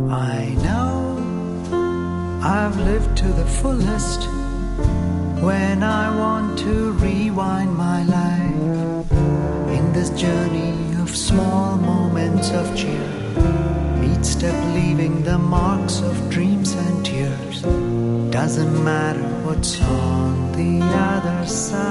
I know I've lived to the fullest when I want to rewind my life in this journey of small moments of cheer, each step leaving the marks of dreams and tears. Doesn't matter what's on the other side.